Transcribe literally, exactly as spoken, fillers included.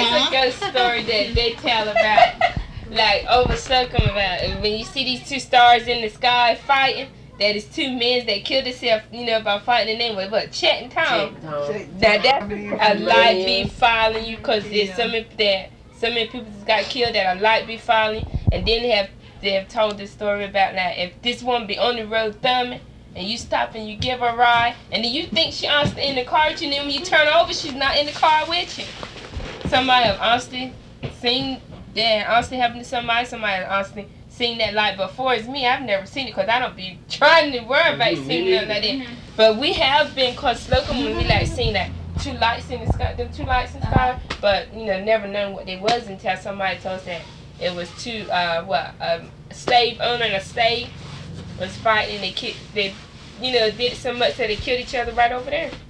a ghost story that they tell about, like over Slocum, about when you see these two stars in the sky fighting. That is two men that killed themselves, you know, by fighting. The name was what? Chet and Tom. Now that a light be following you, cause there's some that so many people just got killed that a light be following, and then they have they have told this story about now if this one be on the road thumbing. And you stop and you give her a ride, and then you think she honestly in the car with you, and then when you turn over, she's not in the car with you. Somebody have honestly seen that, honestly happened to somebody, somebody have honestly seen that light. But for it's me, I've never seen it because I don't be trying to worry about mm-hmm. seeing nothing like that. Mm-hmm. But we have been, cause Slocum when we like seen that two lights in the sky, them two lights in the sky, but you know, never known what they was until somebody told us that it was two, uh, what, um, a slave owner and a slave was fighting. They kicked, they, you know, did it so much that they killed each other right over there.